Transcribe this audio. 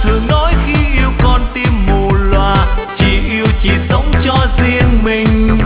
thường nói khi yêu con tim mù lòa, chỉ yêu chỉ sống cho riêng mình.